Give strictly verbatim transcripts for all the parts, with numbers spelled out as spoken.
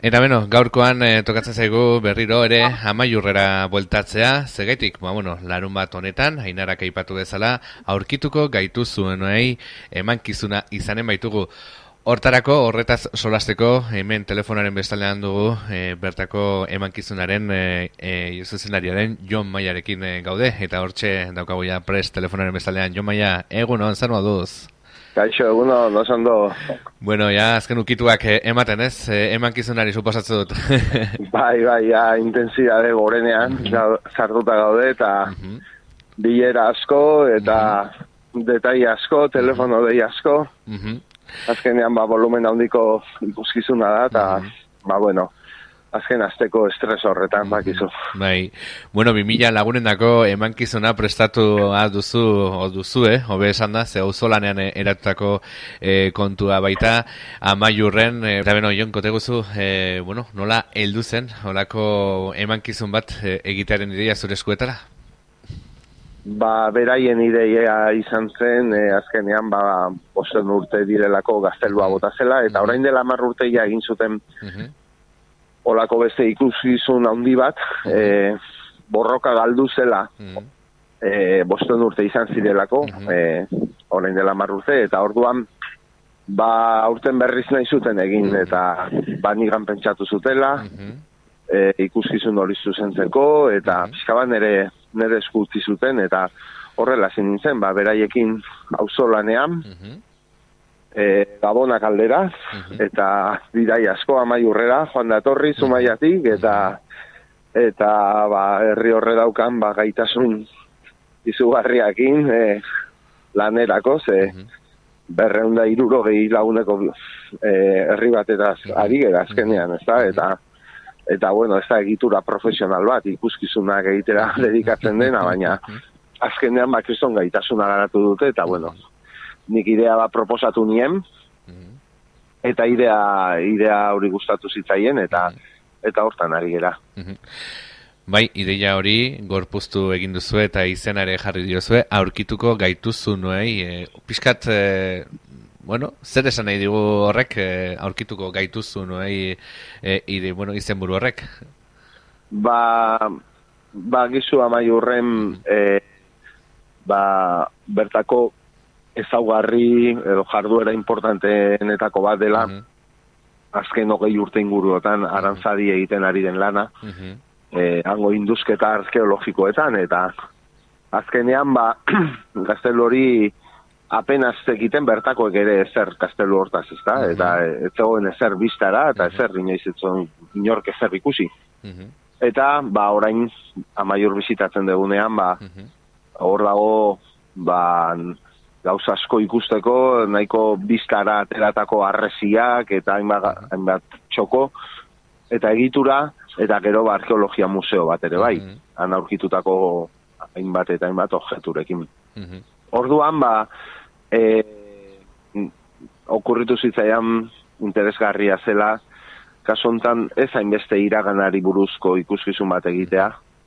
Eta beno, gaurkoan eh, tokatzen zaigu berriro ere Amaiurrera bueltatzea, zegaitik, ba, bueno, larun bat honetan, Ainarak aipatu bezala, aurkituko gaitu zuenoi emankizuna izanen baitugu. Hortarako, horretaz solasteko, hemen telefonaren bestaldean dugu, e, bertako emankizunaren e, e, zuzenariaren Jon Maiarekin e, gaude, eta hortxe daukagu ja prest telefonaren bestaldean. Jon Maia, egun hon, zer moduz? Kaixo, eguno, no ondo. Bueno, ja, azken ukituak eh, ematen, ez? Eh, emankizunari suposatzen dut. bai, bai, ja, intensidade gorenean, sartuta gaude, eta uh-huh. bilera asko, eta uh-huh. detai asko, telefono dei asko. Uh-huh. Azkenean, ba, volumen handiko ikuskizuna da, eta, uh-huh. ba, bueno, azken azteko estres horretan, bakizu. Bai, bueno, bi mila lagunendako emankizuna prestatu duzu, o duzu, eh? Hobe esan da, ze auzolanean eratutako eh, kontua baita, Amaiurren, eh, eta beno, Jon, kote guzu, eh, bueno, nola heldu zen, holako emankizun bat eh, egitearen ideia zure eskuetara? Ba, beraien ideia izan zen, eh, azkenean, ba, bosten urte direlako gaztelua bota zela, eta orain dela hamar urteia egin zuten, uh-huh. olako beste ikuskizun handi bat, e, borroka galdu zela, mm. e, bosten urte izan zirelako, mm-hmm. e, orain dela hamar urte, eta orduan, ba, aurten berriz nahi zuten egin, mm-hmm. eta ba, nigan pentsatu zutela, mm-hmm. e, ikuskizun hori zuzentzeko, eta mm-hmm. pixka bat nere, nere eskutzi zuten, eta horrela zen nintzen, ba, beraiekin auzolanean, mm-hmm. E, Gabonak alderaz, uh-huh. eta bidai asko Amaiurrera, joan datorri Zumaiatik, eta eta ba, herri horre daukan ba, gaitasun izugarriakin e, lanerako, ze uh-huh. berreunda hirurogei laguneko e, herri batetaz ari gara azkenean, ez da, eta eta bueno, ez da egitura profesional bat, ikuskizunak egitera dedikatzen dena, baina azkenean ba, kriston gaitasuna garatu dute, eta bueno, nik idea bat proposatu nien, mm-hmm. eta idea idea hori gustatu zitzaien, eta mm-hmm. eta hortan ari gera. Mm-hmm. Bai, ideia hori gorpuztu egin duzu eta izenare jarri diozue, aurkituko gaituzunuei, e, pixkat, e, bueno, zer esan nahi digu horrek, e, aurkituko gaituzunuei, e, ide, bueno, izenburu horrek? Ba, ba gizu Amaiurren, e, ba, bertako ezaugarri edo jarduera importanteenetako bat dela, uh-huh. azken hogei urte inguruotan uh-huh. arantzadi egiten ari den lana, uh-huh. eh, hango induzketa arkeologikoetan, eta azkenean ba, gaztelu hori apenas egiten bertakoek ere ezer gaztelu hortaz, ezta? Uh-huh. Eta ez zegoen ezer biztara, eta uh-huh. ezer inoiz etzen inork ezer ikusi. Uh-huh. Eta, ba, orain Amaiur bizitatzen dugunean, ba, uh-huh. hor dago, ba, gauza asko ikusteko, nahiko biztara ateratako arreziak, eta hainbat, hainbat txoko, eta egitura, eta gero ba, arkeologia museo bat ere bai, mm-hmm. han aurkitutako hainbat eta hainbat objeturekin. Mm-hmm. Orduan, ba, e, okurritu zitzaian interesgarria zela, kasu honetan ez hainbeste iraganari buruzko ikuskizun bat egitea,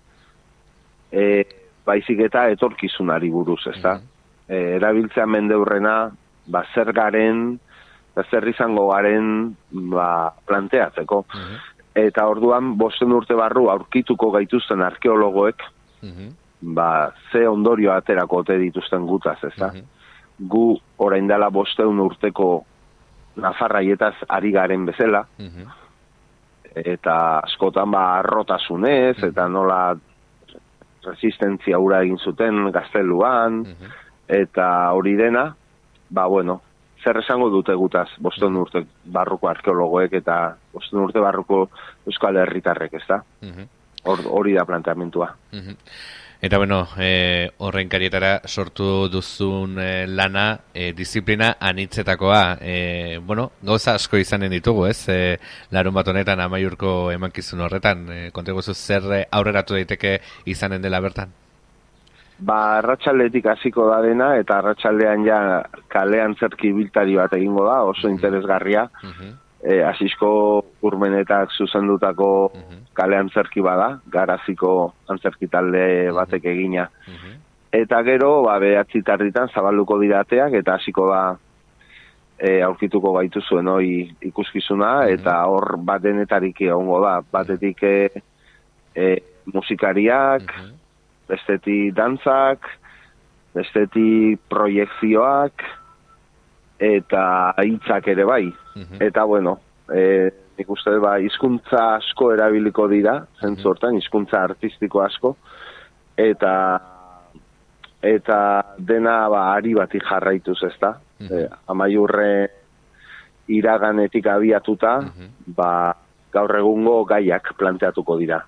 e, baizik eta etorkizunari buruz, ezta? Mm-hmm. E, erabiltzea mendeurrena, ba, zer garen, ba, zer izango garen, ba, planteatzeko. Uh-huh. Eta orduan, bosten urte barru aurkituko gaituzten arkeologoek, uh-huh. ba, ze ondorio aterako ote dituzten gutaz, ez da? Uh-huh. Gu, orain dela bosteun urteko nafarraietaz ari garen bezala, uh-huh. eta askotan, ba, arrotasunez, uh-huh. eta nola resistentzia ura egin zuten gazteluan, uh-huh. eta hori dena, ba, bueno, zer esango dute gutaz, bosten urte barruko arkeologoek eta bosten urte barruko euskal herritarrek, ez da? Hor, hori da planteamentua. Eta, bueno, e, horren karietara sortu duzun e, lana, e, disiplina anitzetakoa, e, bueno, gauza asko izanen ditugu, ez? E, larun bat honetan Amaiurko emankizun horretan, e, konte guzu zer aurreratu daiteke izanen dela bertan? Ba, arratsaldetik hasiko da dena, eta arratsaldean ja kalean zerki biltari bat egingo da, oso uh-huh. interesgarria. Uh-huh. E, Asisko urmenetak zuzendutako uh-huh. kalean zerki bada, garaziko antzerki talde batek egina. Uh-huh. Eta gero, ba, behatzi tarditan zabalduko didateak, eta hasiko da e, aurkituko gaitu zuen hoi ikuskizuna, eta hor bat denetarik egongo da, batetik e, e, musikariak, bestetik dantzak, bestetik proiekzioak, eta hitzak ere bai. Eta bueno, e, nik uste ba, hizkuntza asko erabiliko dira, zentzu hortan, hizkuntza artistiko asko, eta eta dena ba, ari bati jarraituz, ez da? E, Amaiurre iraganetik abiatuta, ba, gaur egungo gaiak planteatuko dira.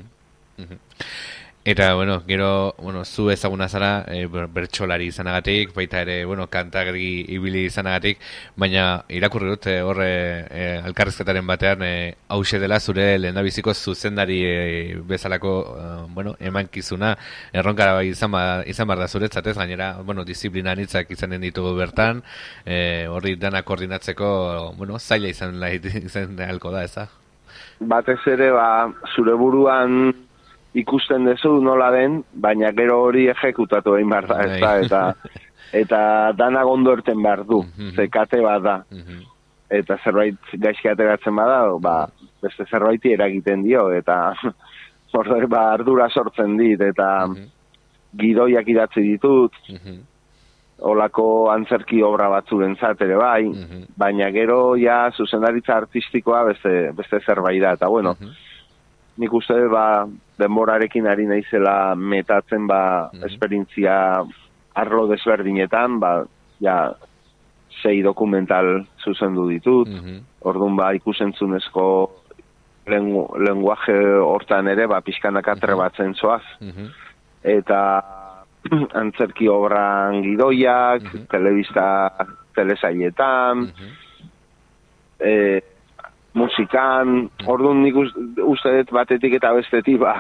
Eta, bueno, gero, bueno, zu ezaguna zara, e, bertsolari izanagatik, baita ere, bueno, kantagri ibili izanagatik, baina irakurri dut horre e, elkarrizketaren batean, e, hause dela zure lehendabiziko zuzendari e, bezalako, e, bueno, emankizuna, erronkara bai izan, ba, izan bar da zuretzat ez, gainera, bueno, disiplina anitzak izanen ditugu bertan, e, horri dana koordinatzeko, bueno, zaila izan, izan halko da, eza? Batez ere, ba, zure buruan ikusten dezu nola den, baina gero hori ejekutatu egin behar da, ez da, eta, eta dana gondo erten behar du, zekate bat da. Eta zerbait gaizki ateratzen bada, ba, beste zerbaiti eragiten dio, eta orduan, ba, ardura sortzen dit, eta gidoiak idatzi ditut, olako antzerki obra batzuren ere bai, baina gero ja zuzendaritza artistikoa beste, beste zerbait da, eta bueno, nik uste ba, denborarekin ari naizela metatzen ba, mm-hmm. esperientzia arlo desberdinetan, ba, ja, sei dokumental zuzendu ditut, mm-hmm. orduan ba, ikusentzunezko lengu, lenguaje hortan ere, ba, pixkanaka trebatzen zoaz. Mm-hmm. Eta antzerki obran gidoiak, mm-hmm. telebista telesaietan, mm-hmm. e, musikan, orduan nik uste dut batetik eta bestetik, ba,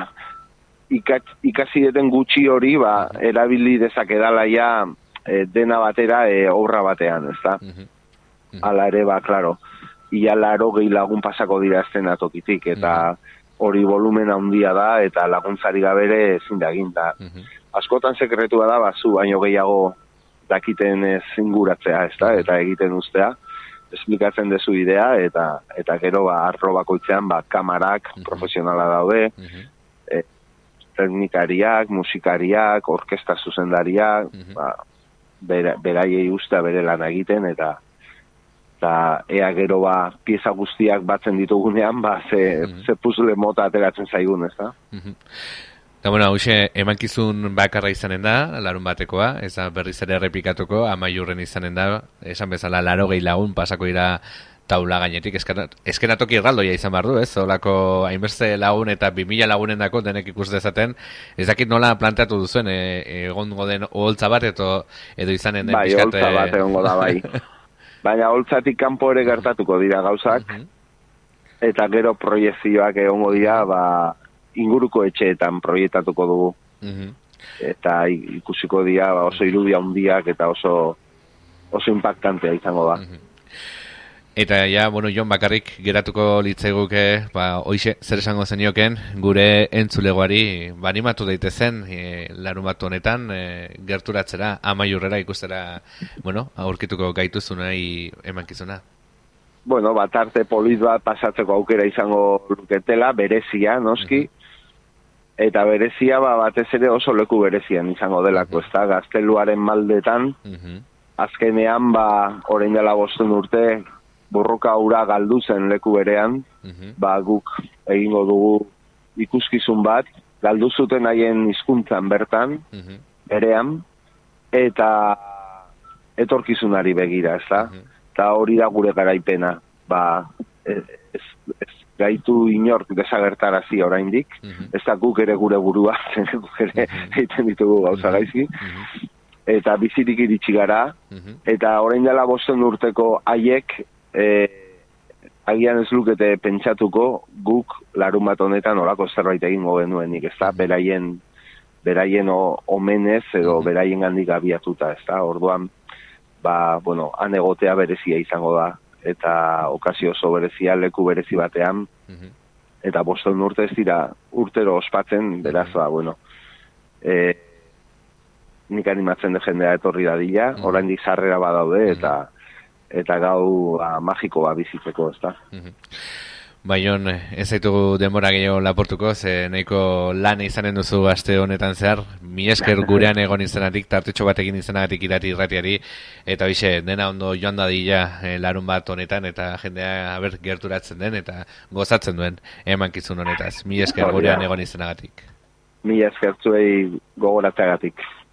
ikasi deten gutxi hori, ba, erabili dezakedala ja e, dena batera e, obra batean, ez da? Hala ere, ba, klaro, ia laro gehi lagun pasako dira estena tokitik, eta hori volumen handia da, eta laguntzari gabere ezin da egin da. Askotan sekretua da, ba, zu baino gehiago dakiten zinguratzea, ez da? Eta egiten ustea. Esplikatzen dezu idea, eta eta gero ba, arlo bakoitzean ba, kamarak uh-huh. profesionala daude, uh-huh. e, teknikariak, musikariak, orkesta zuzendariak, uh-huh. ba, bera, beraiei ustea bere lan egiten, eta eta ea gero ba, pieza guztiak batzen ditugunean, ba, ze, uh-huh. ze puzzle mota ateratzen zaigun, ez da? Uh-huh. Eta, bueno, hauxe, emankizun bakarra izanen da, larun batekoa, ez da berriz ere errepikatuko, Amaiurren izanen da, esan bezala, laro gehi lagun pasako dira taula gainetik, eskenatoki erraldoia izan behar du, ez? Olako hainbeste lagun eta bi mila lagunen dako denek ikus dezaten, ez dakit nola planteatu duzuen, e, egongo den oholtza bat, edo, edo izanen den bai, pixkat... Bai, oholtza bat egongo da, bai. Baina oholtzatik kanpo ere gertatuko dira gauzak, uh-huh. eta gero proiezioak egongo dira, ba... inguruko etxeetan proiektatuko dugu. Mm-hmm. Eta ikusiko dira oso irudia handiak eta oso oso impactantea izango da. Mm-hmm. Eta ja, bueno, Jon bakarrik geratuko litzaiguke, ba, hoixe, zer esango zenioken, gure entzulegoari, ba, animatu daitezen, e, larun bat honetan, e, gerturatzera, Amaiurrera ikustera, bueno, aurkituko gaituzunai emankizuna. Bueno, bat arte polit bat pasatzeko aukera izango luketela, berezia, noski, mm-hmm. eta berezia ba, batez ere oso leku berezian izango delako, mm-hmm. ez da, gazteluaren maldetan, mm-hmm. azkenean, ba, orain dela bosten urte, burruka ura galdu zen leku berean, mm-hmm. ba, guk egingo dugu ikuskizun bat, galdu zuten haien hizkuntzan bertan, mm-hmm. berean, eta etorkizunari begira, ez da, mm-hmm. eta hori da gure garaipena, ba, ez, ez gaitu inork desagertarazi oraindik, mm-hmm. ez da guk ere gure burua, guk ere mm-hmm. egiten ditugu gauza gaizki, mm-hmm. eta bizirik iritsi gara, mm-hmm. eta orain dela bosten urteko haiek, e, agian ez lukete pentsatuko, guk larun bat honetan olako zerbait egingo genuenik, ez da, mm-hmm. beraien, beraien omenez, edo mm-hmm. beraien gandik abiatuta, ez da, orduan, ba, bueno, han egotea berezia izango da, eta okazio oso berezia, leku berezi batean, mm-hmm. eta bosten urte ez dira urtero ospatzen, beraz, mm-hmm. ba, bueno, e, nik animatzen de jendea etorri dadila, mm-hmm. oraindik sarrera badaude, eta, eta gau ba, magiko ba, bizitzeko, ez da. Baion, ez zaitugu denbora gehiago laportuko, ze nahiko lan izanen duzu aste honetan zehar, mi esker gurean egon izanatik, tartetxo batekin izanatik irati irratiari, eta bixe, dena ondo joan dadila e, larun bat honetan, eta jendea aber gerturatzen den, eta gozatzen duen emankizun honetaz. Mi esker gurean egon izanagatik. Mi esker zuei gogoratzeagatik.